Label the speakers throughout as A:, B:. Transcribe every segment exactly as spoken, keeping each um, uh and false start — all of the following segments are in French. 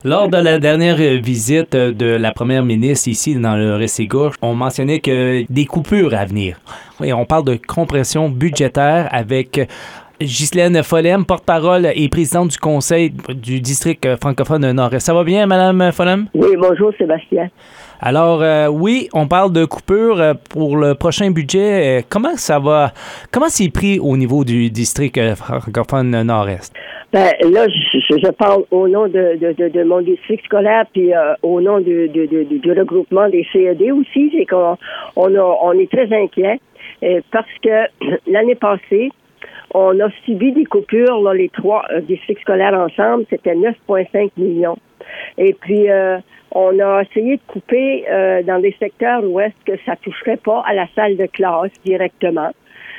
A: Lors de la dernière visite de la première ministre ici dans le Restigouche, on mentionnait que des coupures à venir. Oui, on parle de compression budgétaire avec Ghislaine Follem, porte-parole et présidente du conseil du district francophone Nord-Est. Ça va bien, Madame Follem?
B: Oui, bonjour Sébastien.
A: Alors, euh, oui, on parle de coupure pour le prochain budget. Comment ça va? Comment c'est pris au niveau du district francophone Nord-Est?
B: Ben, là, je, je parle au nom de, de, de, de mon district scolaire, puis euh, au nom de, de, de, du regroupement des C E D aussi. C'est qu'on on, a, on est très inquiets euh, parce que l'année passée, on a subi des coupures, là, les trois euh, districts scolaires ensemble, c'était neuf virgule cinq millions. Et puis, euh, on a essayé de couper euh, dans des secteurs où est-ce que ça toucherait pas à la salle de classe directement.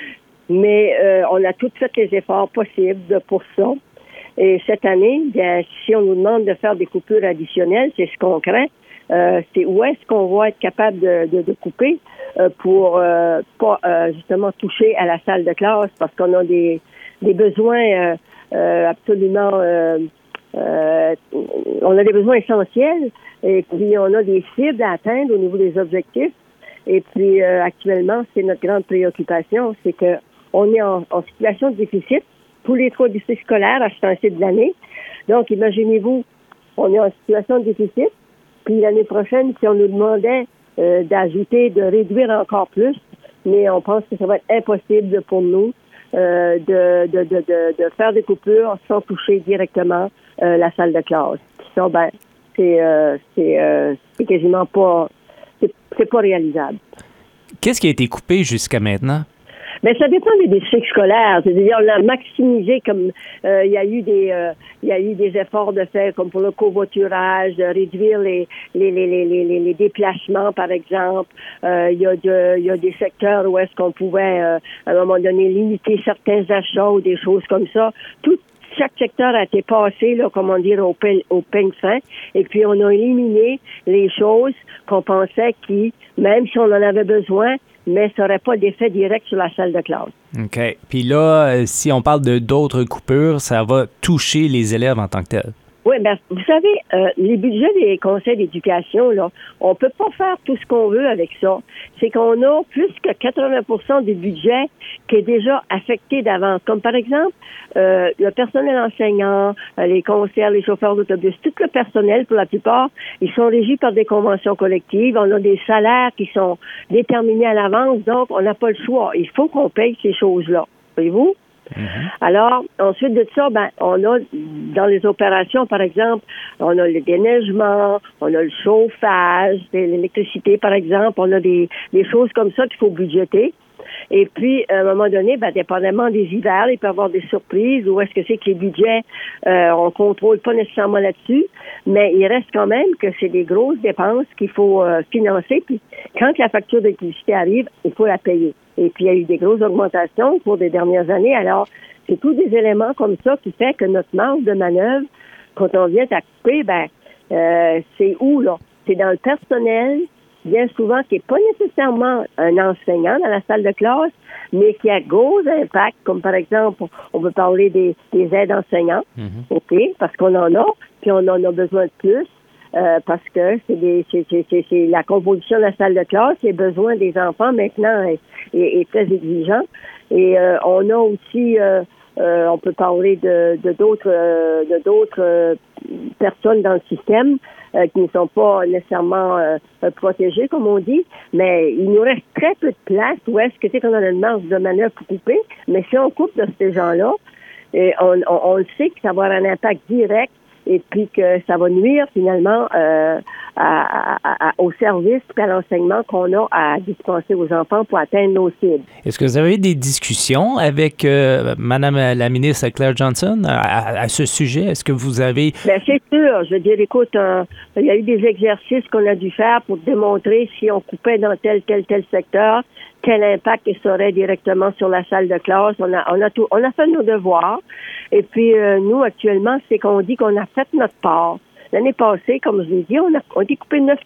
B: Mais euh, on a tout fait les efforts possibles pour ça. Et cette année, bien, si on nous demande de faire des coupures additionnelles, c'est ce qu'on craint. Euh, c'est où est-ce qu'on va être capable de, de, de couper euh, pour euh, pas euh, justement toucher à la salle de classe parce qu'on a des, des besoins euh, euh, absolument euh, euh, on a des besoins essentiels et puis on a des cibles à atteindre au niveau des objectifs et puis euh, actuellement c'est notre grande préoccupation, c'est que on est en, en situation de déficit tous les trois districts scolaires à ce temps-ci de l'année. Donc imaginez-vous, on est en situation de déficit. Puis l'année prochaine, si on nous demandait euh, d'ajouter, de réduire encore plus, mais on pense que ça va être impossible pour nous euh, de, de, de, de, de faire des coupures sans toucher directement euh, la salle de classe. Ça, ben, c'est, euh, c'est, euh, c'est quasiment pas, c'est, c'est pas réalisable.
A: Qu'est-ce qui a été coupé jusqu'à maintenant?
B: Mais ça dépend des districts scolaires. C'est-à-dire, on a maximisé comme euh, il y a eu des euh, il y a eu des efforts de faire comme pour le covoiturage, de réduire les les les les les, les déplacements, par exemple. Euh, il y a de il y a des secteurs où est-ce qu'on pouvait euh, à un moment donné limiter certains achats ou des choses comme ça. Tout chaque secteur a été passé, là, comment dire, au, pe- au peigne fin. Et puis, on a éliminé les choses qu'on pensait qui, même si on en avait besoin, mais ça n'aurait pas d'effet direct sur la salle de classe.
A: OK. Puis là, si on parle de d'autres coupures, ça va toucher les élèves en tant que tels.
B: Oui, bien, vous savez, euh, les budgets des conseils d'éducation, là, on peut pas faire tout ce qu'on veut avec ça. C'est qu'on a plus que quatre-vingts pour cent du budget qui est déjà affecté d'avance. Comme par exemple, euh, le personnel enseignant, euh, les conseillers, les chauffeurs d'autobus, tout le personnel, pour la plupart, ils sont régis par des conventions collectives. On a des salaires qui sont déterminés à l'avance, donc on n'a pas le choix. Il faut qu'on paye ces choses-là. Voyez-vous? Mm-hmm. Alors, ensuite de ça, ben, on a, dans les opérations, par exemple, on a le déneigement, on a le chauffage, l'électricité, par exemple, on a des, des choses comme ça qu'il faut budgéter. Et puis, à un moment donné, ben, dépendamment des hivers, il peut y avoir des surprises, ou est-ce que c'est que les budgets, euh, on contrôle pas nécessairement là-dessus, mais il reste quand même que c'est des grosses dépenses qu'il faut euh, financer, puis quand la facture d'électricité arrive, il faut la payer. Et puis, il y a eu des grosses augmentations au cours des dernières années, alors c'est tous des éléments comme ça qui fait que notre marge de manœuvre, quand on vient à couper, ben, euh, c'est où, là? C'est dans le personnel, bien souvent, qui n'est pas nécessairement un enseignant dans la salle de classe, mais qui a gros impact, comme par exemple, on peut parler des, des aides enseignants, mm-hmm. OK, parce qu'on en a, puis on en a besoin de plus, euh, parce que c'est, des, c'est, c'est, c'est, c'est la composition de la salle de classe, les besoins des enfants maintenant est, est, est très exigeant. Et euh, on a aussi... Euh, Euh, on peut parler de, de d'autres euh, de d'autres euh, personnes dans le système euh, qui ne sont pas nécessairement euh, protégées, comme on dit, mais il nous reste très peu de place où est-ce que c'est qu'on a une marge de manœuvre pour couper, mais si on coupe de ces gens-là, et on, on, on le sait que ça va avoir un impact direct et puis que ça va nuire finalement euh, à, à, à, au service et à l'enseignement qu'on a à dispenser aux enfants pour atteindre nos cibles.
A: Est-ce que vous avez eu des discussions avec euh, Madame la ministre Claire Johnson à, à, à ce sujet? Est-ce que vous avez...
B: Bien, c'est sûr. Je veux dire, écoute, euh, il y a eu des exercices qu'on a dû faire pour démontrer si on coupait dans tel, tel, tel secteur, quel impact ça aurait directement sur la salle de classe. On a, on a tout, on a fait nos devoirs. Et puis, euh, nous, actuellement, c'est qu'on dit qu'on a fait notre part. L'année passée, comme je l'ai dit, on a, on a découpé neuf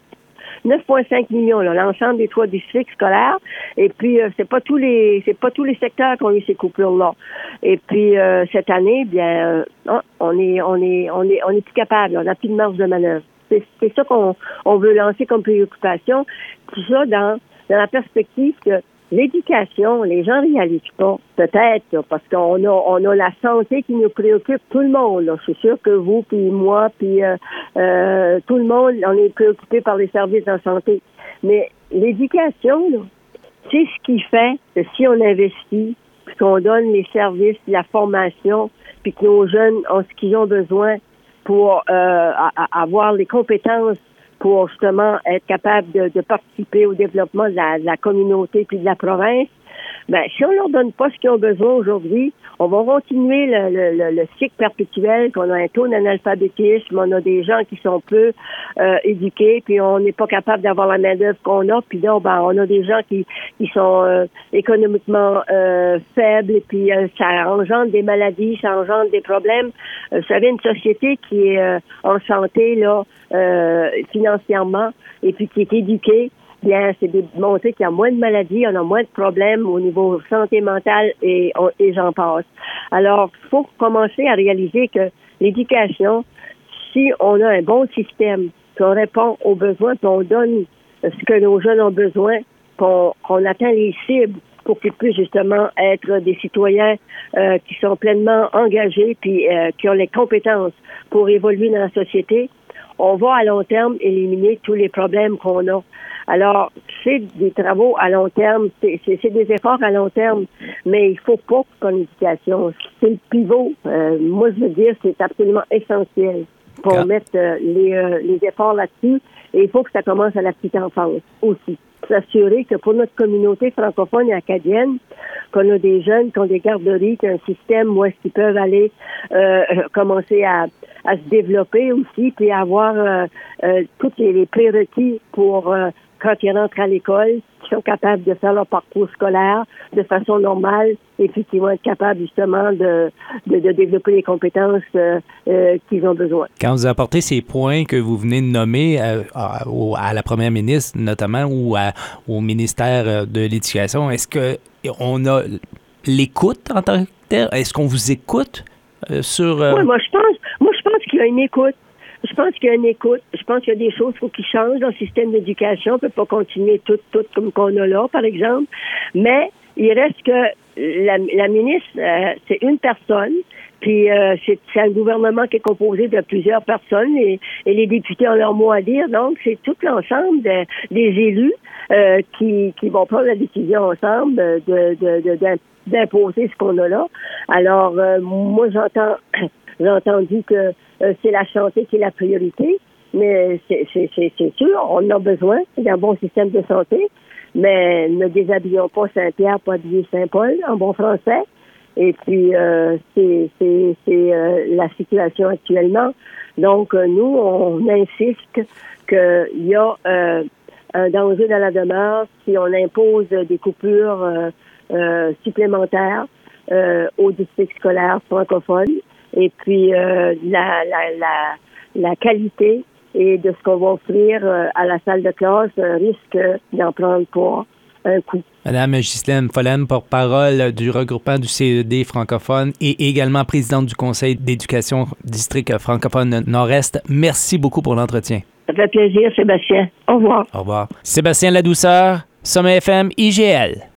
B: neuf virgule cinq millions, là, l'ensemble des trois districts scolaires. Et puis, euh, c'est pas tous les c'est pas tous les secteurs qui ont eu ces coupures-là. Et puis, euh, cette année, bien, euh, on est on est on est on est plus capable, on n'a plus de marge de manœuvre. C'est, c'est ça qu'on on veut lancer comme préoccupation. Tout ça dans, dans la perspective que l'éducation, les gens ne réalisent pas, peut-être, là, parce qu'on a on a la santé qui nous préoccupe, tout le monde. Là. C'est sûr que vous, puis moi, puis euh, euh, tout le monde, on est préoccupé par les services de santé. Mais l'éducation, là, c'est ce qui fait que si on investit, puis qu'on donne les services, la formation, puis que nos jeunes ont ce qu'ils ont besoin pour euh, avoir les compétences pour justement être capable de, de participer au développement de la, de la communauté puis de la province, ben si on leur donne pas ce qu'ils ont besoin aujourd'hui, on va continuer le, le, le, le cycle perpétuel qu'on a un taux d'analphabétisme, on a des gens qui sont peu euh, éduqués, puis on n'est pas capable d'avoir la main-d'œuvre qu'on a, puis là, ben, on a des gens qui, qui sont euh, économiquement euh, faibles, et puis euh, ça engendre des maladies, ça engendre des problèmes. Euh, vous savez, une société qui est euh, en santé, là, euh, financièrement, et puis qui est éduquée, bien, c'est démontré qu'il y a moins de maladies, on a moins de problèmes au niveau santé mentale et, et j'en passe. Alors, il faut commencer à réaliser que l'éducation, si on a un bon système, qu'on répond aux besoins, qu'on donne ce que nos jeunes ont besoin, qu'on, qu'on atteint les cibles pour qu'ils puissent justement être des citoyens euh, qui sont pleinement engagés puis euh, qui ont les compétences pour évoluer dans la société, on va à long terme éliminer tous les problèmes qu'on a. Alors, c'est des travaux à long terme, c'est, c'est, c'est des efforts à long terme, mais il faut pas qu'en éducation, c'est le pivot. Euh, moi, je veux dire, c'est absolument essentiel pour ah. mettre euh, les, euh, les efforts là-dessus, et il faut que ça commence à la petite enfance aussi. S'assurer que pour notre communauté francophone et acadienne, qu'on a des jeunes qui ont des garderies, qui ont un système où est-ce qu'ils peuvent aller euh, commencer à, à se développer aussi, puis avoir euh, euh, tous les, les prérequis pour euh, quand ils rentrent à l'école, qui sont capables de faire leur parcours scolaire de façon normale, et puis qui vont être capables justement de, de, de développer les compétences euh, euh, qu'ils ont besoin.
A: Quand vous apportez ces points que vous venez de nommer euh, à, à la première ministre notamment, ou à, au ministère de l'Éducation, est-ce qu'on a l'écoute en tant que tel? Est-ce qu'on vous écoute euh, sur... Euh...
B: Oui, moi je pense, moi je pense qu'il y a une écoute. Je pense qu'il y a une écoute. Je pense qu'il y a des choses faut qui changent dans le système d'éducation. On peut pas continuer tout, tout comme qu'on a là, par exemple. Mais il reste que la, la ministre, euh, c'est une personne. Puis euh, c'est, c'est un gouvernement qui est composé de plusieurs personnes et, et les députés ont leur mot à dire. Donc, c'est tout l'ensemble de, des élus euh, qui, qui vont prendre la décision ensemble de, de, de, de, d'imposer ce qu'on a là. Alors, euh, moi, j'entends... J'ai entendu que euh, c'est la santé qui est la priorité, mais c'est, c'est, c'est, c'est sûr, on a besoin d'un bon système de santé, mais ne déshabillons pas Saint-Pierre pour habiller Saint-Paul, en bon français. Et puis, euh, c'est, c'est, c'est euh, la situation actuellement. Donc, euh, nous, on insiste qu'il y a euh, un danger dans la demeure si on impose des coupures euh, euh, supplémentaires euh, aux districts scolaires francophones. Et puis, euh, la, la, la, la qualité et de ce qu'on va offrir euh, à la salle de classe euh, risque d'en prendre pour un coup.
A: Madame Ghislaine Follen, porte-parole du regroupement du C E D francophone et également présidente du Conseil d'éducation district francophone Nord-Est, merci beaucoup pour l'entretien.
B: Ça fait plaisir, Sébastien. Au revoir.
A: Au revoir. Sébastien Ladouceur, Sommet F M, I G L.